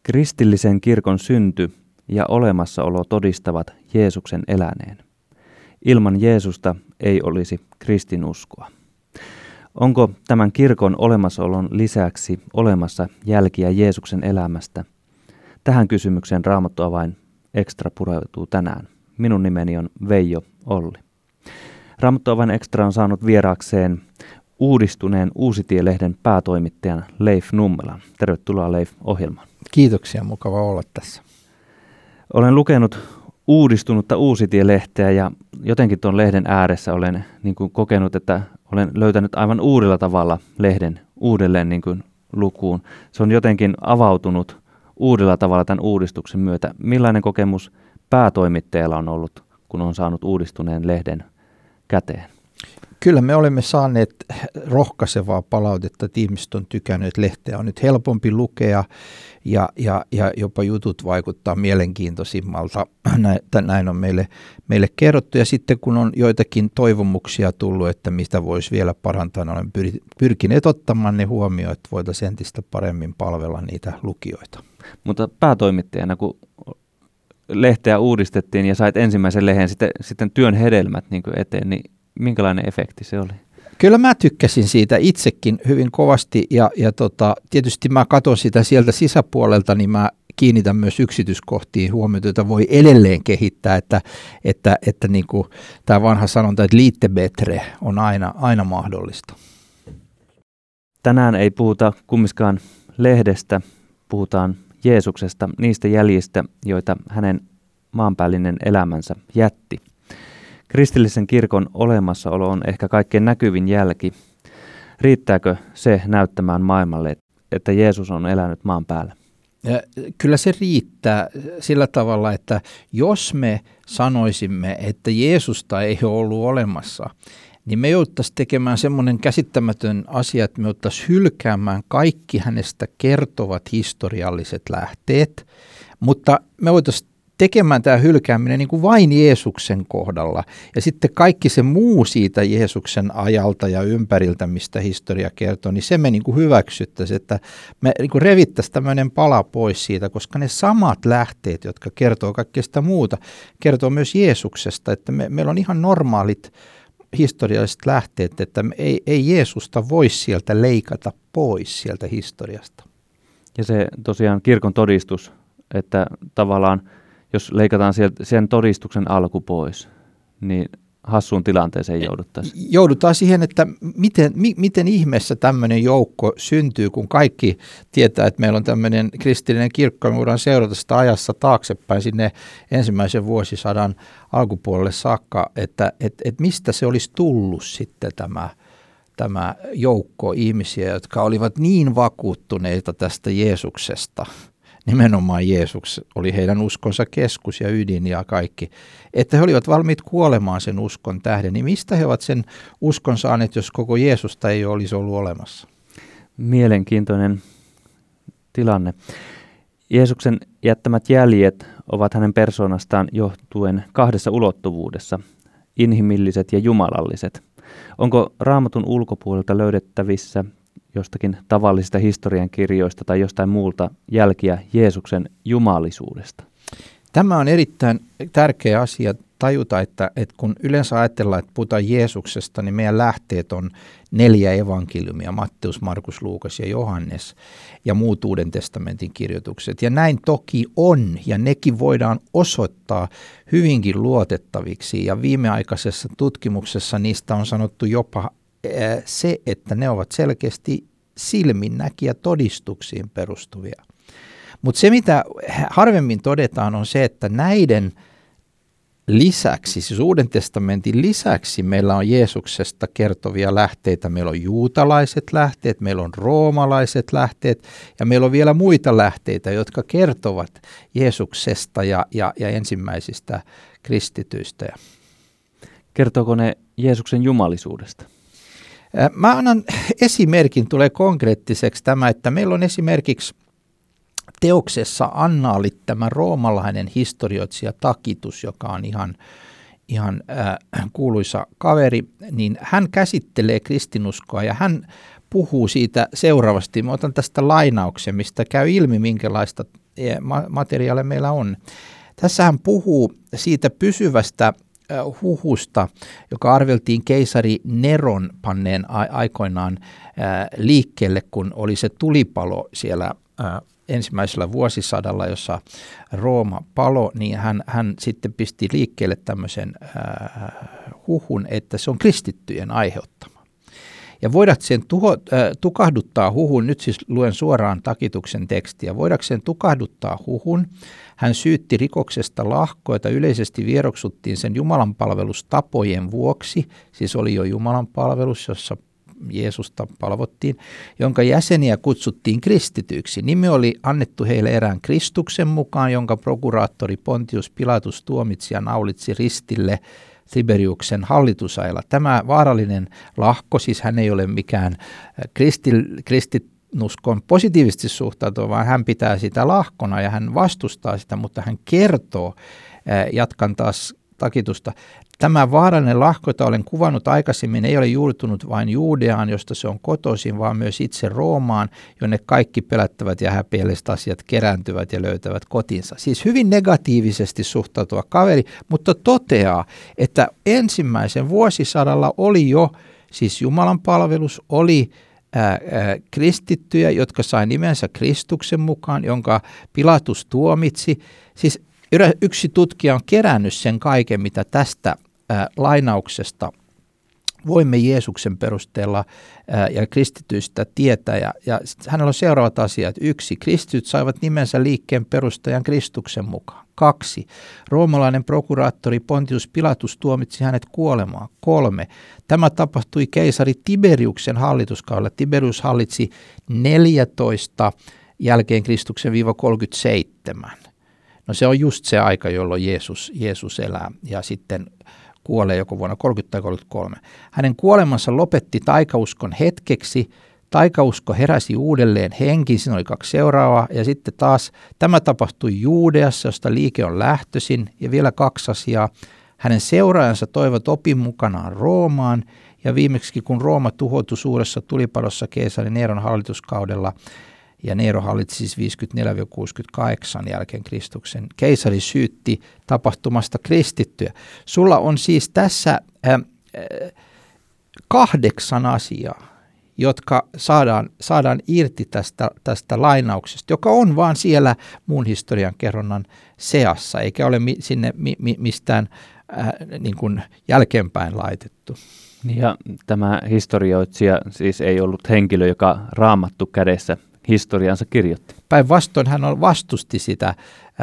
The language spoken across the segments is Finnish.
Kristillisen kirkon synty ja olemassaolo todistavat Jeesuksen eläneen. Ilman Jeesusta ei olisi kristinuskoa. Onko tämän kirkon olemassaolon lisäksi olemassa jälkiä Jeesuksen elämästä? Tähän kysymykseen Raamattuavain Extra pureutuu tänään. Minun nimeni on Veijo Olli. Raamattuavain Extra on saanut vieraakseen uudistuneen Uusitie-lehden päätoimittajan Leif Nummelan. Tervetuloa Leif ohjelmaan. Kiitoksia, mukava olla tässä. Olen lukenut uudistunutta Uusitie-lehteä ja jotenkin tuon lehden ääressä olen kokenut, että olen löytänyt aivan uudella tavalla lehden uudelleen lukuun. Se on jotenkin avautunut uudella tavalla tämän uudistuksen myötä. Millainen kokemus päätoimittajalla on ollut, kun on saanut uudistuneen lehden käteen? Kyllä me olemme saaneet rohkaisevaa palautetta, että ihmiset on tykännyt, että lehteä on nyt helpompi lukea ja jopa jutut vaikuttaa mielenkiintoisimmalta. Näin on meille kerrottu ja sitten kun on joitakin toivomuksia tullut, että mistä voisi vielä parantaa, niin olen pyrkineet ottamaan ne huomioon, että voitaisiin entistä paremmin palvella niitä lukijoita. Mutta päätoimittajana, kun lehteä uudistettiin ja sait ensimmäisen lehden sitten työn hedelmät eteen, niin minkälainen efekti se oli? Kyllä mä tykkäsin siitä itsekin hyvin kovasti ja tietysti mä katson sitä sieltä sisäpuolelta, niin mä kiinnitän myös yksityiskohtiin huomiota, joita voi edelleen kehittää, että niin kuin tämä vanha sanonta, että lite bättre on aina mahdollista. Tänään ei puhuta kumminkaan lehdestä, puhutaan Jeesuksesta, niistä jäljistä, joita hänen maanpäällinen elämänsä jätti. Kristillisen kirkon olemassaolo on ehkä kaikkein näkyvin jälki. Riittääkö se näyttämään maailmalle, että Jeesus on elänyt maan päällä? Kyllä se riittää sillä tavalla, että jos me sanoisimme, että Jeesusta ei ole ollut olemassa, niin me jouduttaisiin tekemään semmoinen käsittämätön asia, että me jouduttaisiin hylkäämään kaikki hänestä kertovat historialliset lähteet, mutta me voitaisiin tekemään tämä hylkääminen niin kuin vain Jeesuksen kohdalla. Ja sitten kaikki se muu siitä Jeesuksen ajalta ja ympäriltä, mistä historia kertoo, niin se me niin kuin hyväksyttäisiin, että me niin kuin revittäisiin tämmöinen pala pois siitä, koska ne samat lähteet, jotka kertoo kaikkea sitä muuta, kertoo myös Jeesuksesta, että meillä on ihan normaalit historialliset lähteet, että ei Jeesusta voi sieltä leikata pois sieltä historiasta. Ja se tosiaan kirkon todistus, että tavallaan jos leikataan sen todistuksen alku pois, niin hassuun tilanteeseen jouduttaisiin. Joudutaan siihen, että miten ihmeessä tämmöinen joukko syntyy, kun kaikki tietää, että meillä on tämmöinen kristillinen kirkko, ja me voidaan seurata sitä ajassa taaksepäin sinne ensimmäisen vuosisadan alkupuolelle saakka, että mistä se olisi tullut sitten tämä joukko ihmisiä, jotka olivat niin vakuuttuneita tästä Jeesuksesta. Nimenomaan Jeesus oli heidän uskonsa keskus ja ydin ja kaikki, että he olivat valmiit kuolemaan sen uskon tähden. Niin mistä he ovat sen uskon saaneet, jos koko Jeesusta ei olisi ollut olemassa? Mielenkiintoinen tilanne. Jeesuksen jättämät jäljet ovat hänen persoonastaan johtuen kahdessa ulottuvuudessa, inhimilliset ja jumalalliset. Onko Raamatun ulkopuolelta löydettävissä jostakin tavallisista historiankirjoista tai jostain muulta jälkiä Jeesuksen jumalisuudesta? Tämä on erittäin tärkeä asia tajuta, että kun yleensä ajatellaan, että puhutaan Jeesuksesta, niin meidän lähteet on 4 evankeliumia, Matteus, Markus, Luukas ja Johannes ja muut Uuden testamentin kirjoitukset. Ja näin toki on, ja nekin voidaan osoittaa hyvinkin luotettaviksi, ja viimeaikaisessa tutkimuksessa niistä on sanottu jopa se, että ne ovat selkeästi silminnäkijä todistuksiin perustuvia. Mutta se, mitä harvemmin todetaan, on se, että näiden lisäksi, siis Uuden testamentin lisäksi meillä on Jeesuksesta kertovia lähteitä. Meillä on juutalaiset lähteet, meillä on roomalaiset lähteet ja meillä on vielä muita lähteitä, jotka kertovat Jeesuksesta ja ensimmäisistä kristityistä. Kertooko ne Jeesuksen jumalisuudesta? Mä annan esimerkin, tulee konkreettiseksi tämä, että meillä on esimerkiksi teoksessa Annaalit tämä roomalainen historioitsija Takitus, joka on ihan kuuluisa kaveri, niin hän käsittelee kristinuskoa ja hän puhuu siitä seuraavasti. Mä otan tästä lainauksen, mistä käy ilmi, minkälaista materiaalia meillä on. Tässä hän puhuu siitä pysyvästä huhusta, joka arveltiin keisari Neron panneen aikoinaan liikkeelle, kun oli se tulipalo siellä ensimmäisellä vuosisadalla, jossa Rooma palo, niin hän sitten pisti liikkeelle tämmöisen huhun, että se on kristittyjen aiheuttama. Ja voidakseen tukahduttaa huhun, nyt siis luen suoraan Takituksen tekstiä, voidakseen tukahduttaa huhun, hän syytti rikoksesta lahkoa, jota yleisesti vieroksuttiin sen jumalanpalvelustapojen vuoksi, siis oli jo jumalanpalvelus, jossa Jeesusta palvottiin, jonka jäseniä kutsuttiin kristityiksi. Nimi oli annettu heille erään Kristuksen mukaan, jonka prokuraattori Pontius Pilatus tuomitsi ja naulitsi ristille Tiberiuksen hallitusajalla. Tämä vaarallinen lahko, siis hän ei ole mikään kristinuskon positiivisesti suhtautuva, vaan hän pitää sitä lahkona ja hän vastustaa sitä, mutta hän kertoo, jatkan taas Takitusta, tämä vaarallinen lahko, jota olen kuvannut aikaisemmin, ei ole juurtunut vain Juudeaan, josta se on kotoisin, vaan myös itse Roomaan, jonne kaikki pelättävät ja häpeälliset asiat kerääntyvät ja löytävät kotinsa. Siis hyvin negatiivisesti suhtautuva kaveri, mutta toteaa, että ensimmäisen vuosisadalla oli jo siis Jumalan palvelus, oli kristittyjä, jotka sai nimensä Kristuksen mukaan, jonka Pilatus tuomitsi. Siis yksi tutkija on kerännyt sen kaiken, mitä tästä lainauksesta voimme Jeesuksen perusteella ja kristityistä tietää. Ja hänellä on seuraavat asiat. 1. Kristityt saivat nimensä liikkeen perustajan Kristuksen mukaan. 2. Roomalainen prokuraattori Pontius Pilatus tuomitsi hänet kuolemaan. 3. Tämä tapahtui keisari Tiberiuksen hallituskaudella. Tiberius hallitsi 14 jälkeen Kristuksen -37. No se on just se aika, jolloin Jeesus elää ja sitten kuolee joko vuonna 30 tai 33. Hänen kuolemansa lopetti taikauskon hetkeksi. Taikausko heräsi uudelleen henkiin, siinä oli 2 seuraavaa. Ja sitten taas tämä tapahtui Juudeassa, josta liike on lähtöisin. Ja vielä 2 asiaa. Hänen seuraajansa toivat opin mukanaan Roomaan. Ja viimeksi kun Rooma tuhoutui suuressa tulipalossa keisari Neron hallituskaudella, ja Nero hallitsi siis 54-68 jälkeen Kristuksen. Keisari syytti tapahtumasta kristittyjä. Sulla on siis tässä 8 asiaa, jotka saadaan irti tästä lainauksesta, joka on vaan siellä muun historian kerronnan seassa, eikä ole sinne mistään niin kuin jälkeenpäin laitettu. Ja tämä historioitsija siis ei ollut henkilö, joka Raamattu kädessä historiansa kirjoitti. Päinvastoin hän vastusti sitä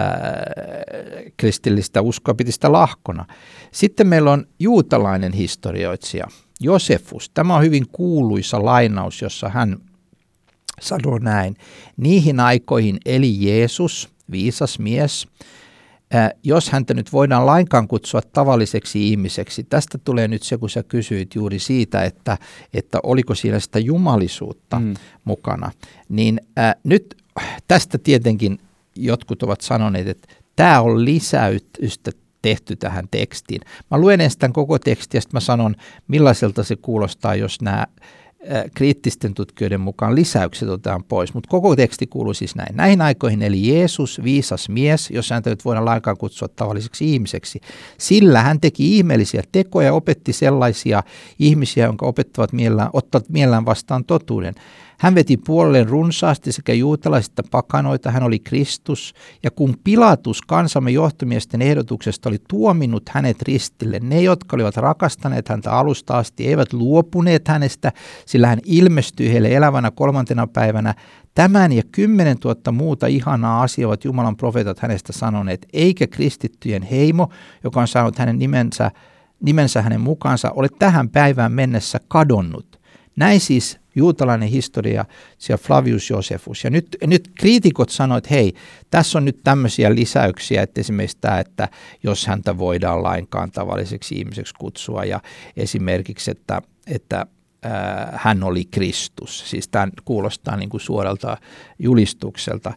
kristillistä uskoa, piti sitä lahkona. Sitten meillä on juutalainen historioitsija, Josefus. Tämä on hyvin kuuluisa lainaus, jossa hän sanoo näin. Niihin aikoihin eli Jeesus, viisas mies, jos häntä nyt voidaan lainkaan kutsua tavalliseksi ihmiseksi. Tästä tulee nyt se, kun sä kysyit juuri siitä, että oliko siinä sitä jumalisuutta mukana. Niin nyt tästä tietenkin jotkut ovat sanoneet, että tämä on lisäystä tehty tähän tekstiin. Mä luen ensin tämän koko tekstin ja sitten mä sanon, millaiselta se kuulostaa, jos nämä kriittisten tutkijoiden mukaan lisäykset otetaan pois, mutta koko teksti kuuluu siis näin. Näihin aikoihin eli Jeesus, viisas mies, jos häntä nyt voidaan lainkaan kutsua tavalliseksi ihmiseksi, sillä hän teki ihmeellisiä tekoja ja opetti sellaisia ihmisiä, jotka ottavat mielellään vastaan totuuden. Hän veti puolelleen runsaasti sekä juutalaiset että pakanoita, hän oli Kristus, ja kun Pilatus kansamme johtomiesten ehdotuksesta oli tuominnut hänet ristille, ne, jotka olivat rakastaneet häntä alusta asti, eivät luopuneet hänestä, sillä hän ilmestyi heille elävänä 3. päivänä. Tämän ja 10 000 muuta ihanaa asiaa ovat Jumalan profeetat hänestä sanoneet, eikä kristittyjen heimo, joka on saanut hänen nimensä hänen mukaansa, ole tähän päivään mennessä kadonnut. Näin siis juutalainen historia, siellä Flavius Josephus. Ja nyt kriitikot sanoivat, että hei, tässä on nyt tämmöisiä lisäyksiä, että esimerkiksi tämä, että jos häntä voidaan lainkaan tavalliseksi ihmiseksi kutsua, ja esimerkiksi, että hän oli Kristus. Siis tämä kuulostaa niin kuin suoralta julistukselta.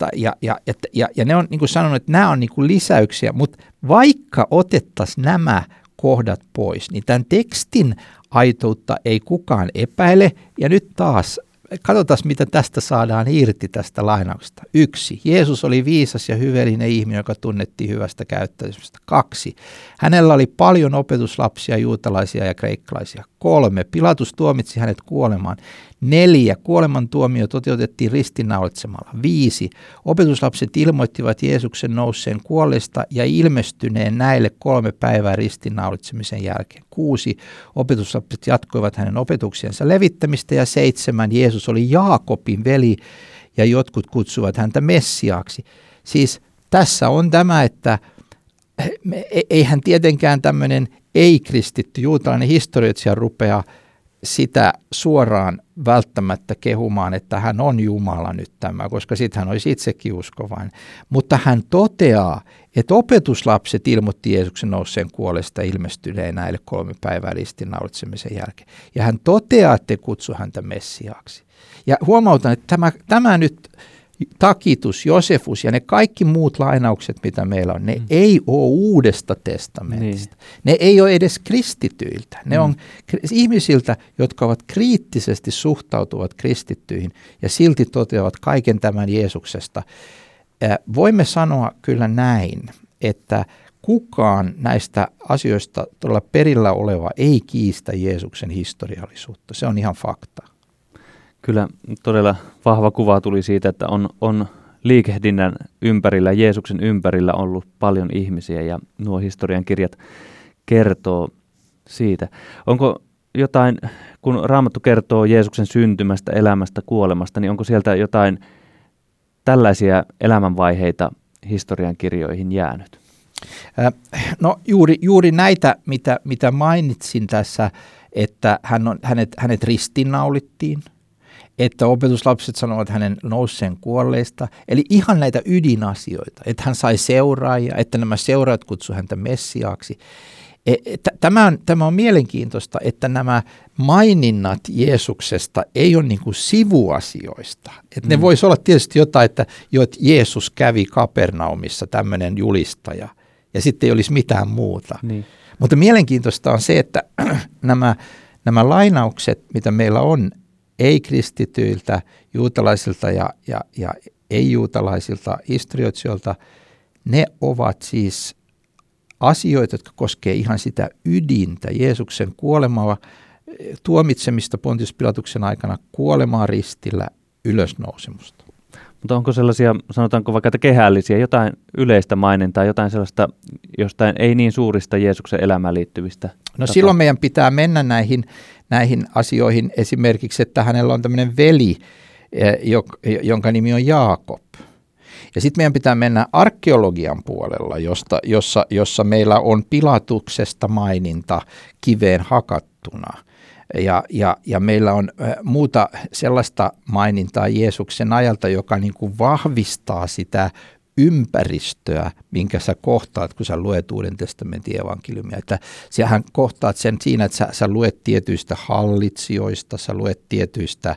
Ja ne on niin kuin sanonut, että nämä on niin kuin lisäyksiä, mutta vaikka otettaisiin nämä kohdat pois, niin tämän tekstin aitoutta ei kukaan epäile. Ja nyt taas katsotaan, mitä tästä saadaan irti tästä lainauksesta. 1. Jeesus oli viisas ja hyvällinen ihminen, joka tunnettiin hyvästä käyttäytymisestä. 2. Hänellä oli paljon opetuslapsia, juutalaisia ja kreikkalaisia. 3. Pilatus tuomitsi hänet kuolemaan. 4. Kuolemantuomio toteutettiin ristiinnaulitsemalla. 5. Opetuslapset ilmoittivat Jeesuksen nousseen kuolleesta ja ilmestyneen näille 3 päivää ristiinnaulitsemisen jälkeen. 6. Opetuslapset jatkoivat hänen opetuksiensa levittämistä. Ja 7. Jeesus oli Jaakobin veli ja jotkut kutsuvat häntä Messiaaksi. Siis tässä on tämä, että eihän tietenkään tämmöinen ei-kristitty juutalainen historioitsija rupea sitä suoraan välttämättä kehumaan, että hän on Jumala nyt tämä, koska sitten hän olisi itsekin uskovainen. Mutta hän toteaa, että opetuslapset ilmoitti Jeesuksen nousseen kuolesta ilmestyneen näille 3 päivää ristiinnaulitsemisen jälkeen. Ja hän toteaa, että te kutsu häntä Messiaaksi. Ja huomautan, että tämä nyt Takitus, Josefus ja ne kaikki muut lainaukset, mitä meillä on, ne ei ole Uudesta testamentista. Ne ei ole edes kristityiltä. Ne on ihmisiltä, jotka ovat kriittisesti suhtautuvat kristittyihin ja silti toteavat kaiken tämän Jeesuksesta. Voimme sanoa kyllä näin, että kukaan näistä asioista todella perillä oleva ei kiistä Jeesuksen historiallisuutta. Se on ihan fakta. Kyllä todella vahva kuva tuli siitä, että on liikehdinnän ympärillä, Jeesuksen ympärillä ollut paljon ihmisiä ja nuo historian kirjat kertoo siitä. Onko jotain, kun Raamattu kertoo Jeesuksen syntymästä, elämästä, kuolemasta, niin onko sieltä jotain tällaisia elämänvaiheita historian kirjoihin jäänyt? No juuri näitä, mitä mainitsin tässä, että hänet ristiinnaulittiin, että opetuslapset sanovat hänen nousseen kuolleista, eli ihan näitä ydinasioita, että hän sai seuraajia, että nämä seuraajat kutsuivat häntä Messiaaksi. Tämä on mielenkiintoista, että nämä maininnat Jeesuksesta ei ole niin kuin sivuasioista. Että ne voisi olla tietysti jotain, että Jeesus kävi Kapernaumissa, tämmöinen julistaja, ja sitten ei olisi mitään muuta. Niin. Mutta mielenkiintoista on se, että nämä lainaukset, mitä meillä on, ei-kristityiltä, juutalaisilta ja ei-juutalaisilta historioitsijoilta, ne ovat siis asioita, jotka koskevat ihan sitä ydintä, Jeesuksen kuolemaa, tuomitsemista Pontius Pilatuksen aikana, kuolemaa ristillä, ylösnousemusta. Mutta onko sellaisia, sanotaanko vaikka kehällisiä, jotain yleistä mainintaa, jotain sellaista jostain ei niin suurista Jeesuksen elämään liittyvistä? No silloin meidän pitää mennä näihin asioihin, esimerkiksi, että hänellä on tämmöinen veli, jonka nimi on Jaakob. Ja sitten meidän pitää mennä arkeologian puolella, jossa meillä on Pilatuksesta maininta kiveen hakattuna. Ja meillä on muuta sellaista mainintaa Jeesuksen ajalta, joka niin kuin vahvistaa sitä ympäristöä, minkä sä kohtaat, kun sä luet Uuden testamentin evankeliumia. Että sähän kohtaat sen siinä, että sä luet tietyistä hallitsijoista, sä luet tietyistä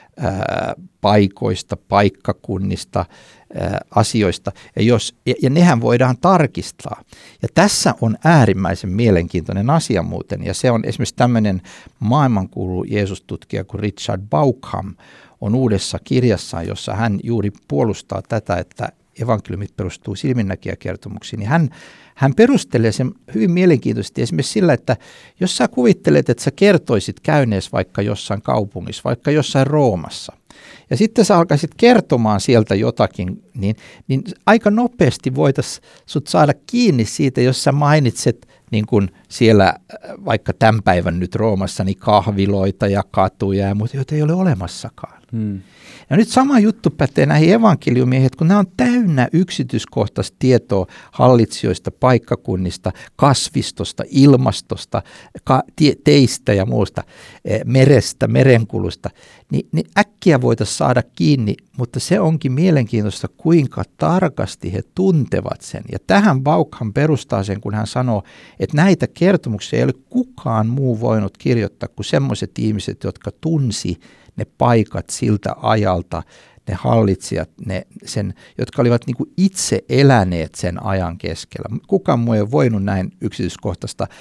paikoista, paikkakunnista, asioista, ja nehän voidaan tarkistaa. Ja tässä on äärimmäisen mielenkiintoinen asia muuten, ja se on esimerkiksi tämmöinen maailmankuulu Jeesustutkija kuin Richard Bauckham on uudessa kirjassaan, jossa hän juuri puolustaa tätä, että evankeliumit perustuu silminnäkijäkertomuksiin, niin hän perustelee sen hyvin mielenkiintoisesti esimerkiksi sillä, että jos sä kuvittelet, että sä kertoisit käynees vaikka jossain kaupungissa, vaikka jossain Roomassa, ja sitten sä alkaisit kertomaan sieltä jotakin, niin aika nopeasti voitaisiin sut saada kiinni siitä, jos sä mainitset niin kuin siellä vaikka tämän päivän nyt Roomassa, niin kahviloita ja katuja ja muuta, joita ei ole olemassakaan. Ja nyt sama juttu pätee näihin evankeliumeihin, että kun nämä on täynnä yksityiskohtaista tietoa hallitsijoista, paikkakunnista, kasvistosta, ilmastosta, teistä ja muusta, merestä, merenkulusta, niin äkkiä voitaisiin saada kiinni, mutta se onkin mielenkiintoista, kuinka tarkasti he tuntevat sen. Ja tähän Bauckham perustaa sen, kun hän sanoo, että näitä kertomuksia ei ole kukaan muu voinut kirjoittaa kuin semmoiset ihmiset, jotka tunsi ne paikat siltä ajalta, ne hallitsijat, jotka olivat niin kuin itse eläneet sen ajan keskellä. Kukaan muu ei ole voinut näin yksityiskohtaista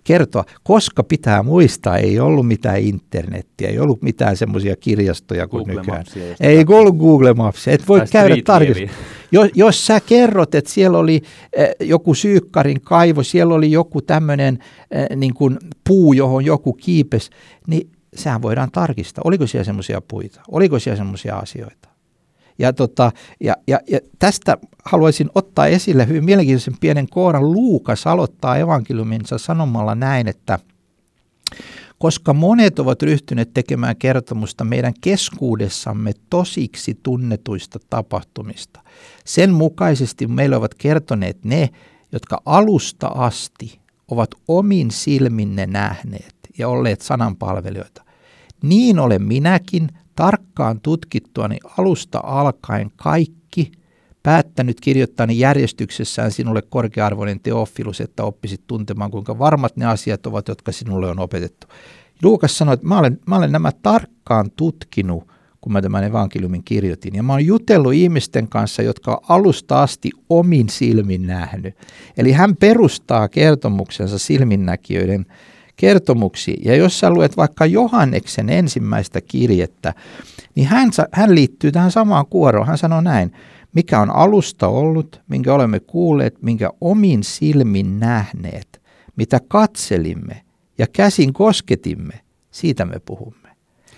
kertoa, koska pitää muistaa, ei ollut mitään internettiä, ei ollut mitään semmoisia kirjastoja kuin Google nykyään. Mapsia, Ei ollut Google Mapsia, et voi käydä tarkistaa. Jos sä kerrot, että siellä oli joku Syykkarin kaivo, siellä oli joku tämmöinen niin kuin puu, johon joku kiipesi, niin sehän voidaan tarkistaa. Oliko siellä semmoisia puita? Oliko siellä semmoisia asioita? Ja tästä haluaisin ottaa esille hyvin mielenkiintoisen pienen kohdan. Luukas aloittaa evankeliuminsa sanomalla näin, että koska monet ovat ryhtyneet tekemään kertomusta meidän keskuudessamme tosiksi tunnetuista tapahtumista. Sen mukaisesti meille ovat kertoneet ne, jotka alusta asti ovat omin silminne nähneet ja olleet sananpalvelijoita. Niin olen minäkin tarkkaan tutkittuani alusta alkaen kaikki päättänyt kirjoittani järjestyksessään sinulle korkea-arvoinen Teofilus, että oppisit tuntemaan, kuinka varmat ne asiat ovat, jotka sinulle on opetettu. Luukas sanoi, että mä olen nämä tarkkaan tutkinut, kun mä tämän evankeliumin kirjoitin. Ja mä oon jutellut ihmisten kanssa, jotka on alusta asti omin silmin nähnyt. Eli hän perustaa kertomuksensa silminnäkijöiden kertomuksiin. Ja jos sä luet vaikka Johanneksen ensimmäistä kirjettä, niin hän liittyy tähän samaan kuoroon. Hän sanoo näin, mikä on alusta ollut, minkä olemme kuulleet, minkä omin silmin nähneet, mitä katselimme ja käsin kosketimme, siitä me puhumme.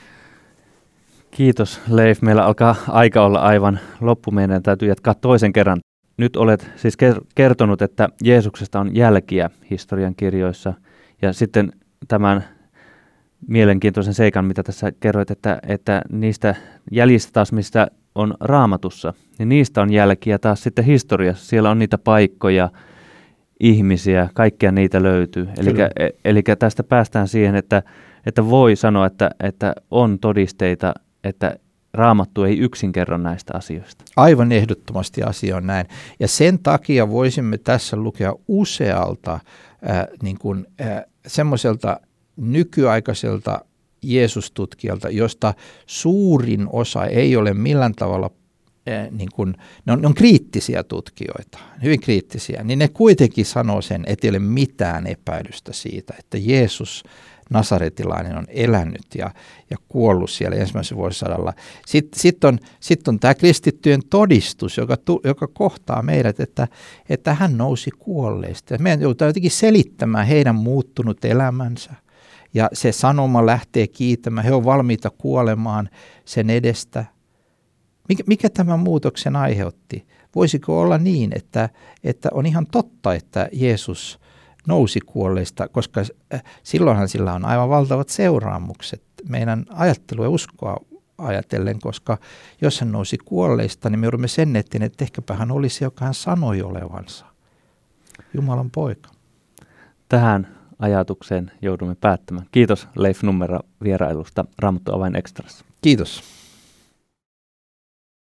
Kiitos Leif. Meillä alkaa aika olla aivan loppu. Meidän täytyy jatkaa toisen kerran. Nyt olet siis kertonut, että Jeesuksesta on jälkiä historian kirjoissa. Ja sitten tämän mielenkiintoisen seikan, mitä tässä kerroit, että niistä jäljistä taas, mistä on Raamatussa, niin niistä on jälkiä taas sitten historiassa. Siellä on niitä paikkoja, ihmisiä, kaikkia niitä löytyy. Eli tästä päästään siihen, että voi sanoa, että on todisteita, että Raamattu ei yksin kerro näistä asioista. Aivan ehdottomasti asia on näin. Ja sen takia voisimme tässä lukea usealta semmoiselta nykyaikaiselta Jeesustutkijalta, josta suurin osa ei ole millään tavalla, ne on kriittisiä tutkijoita, hyvin kriittisiä, niin ne kuitenkin sanoo sen, että ei ole mitään epäilystä siitä, että Jeesus Nasaretilainen on elänyt ja kuollut siellä ensimmäisellä vuosisadalla. Sitten on tämä kristittyjen todistus, joka kohtaa meidät, että hän nousi kuolleista. Meidän joutuu jotenkin selittämään heidän muuttunut elämänsä. Ja se sanoma lähtee kiitämään, he on valmiita kuolemaan sen edestä. Mikä tämän muutoksen aiheutti? Voisiko olla niin, että on ihan totta, että Jeesus nousi kuolleista, koska silloinhan sillä on aivan valtavat seuraamukset meidän ajattelu ja uskoa ajatellen, koska jos hän nousi kuolleista, niin me joudumme sen eteen, että ehkäpä hän olisi, joka hän sanoi olevansa. Jumalan poika. Tähän ajatukseen joudumme päättämään. Kiitos Leif Nummera vierailusta Raamattu Avain Extrassa. Kiitos.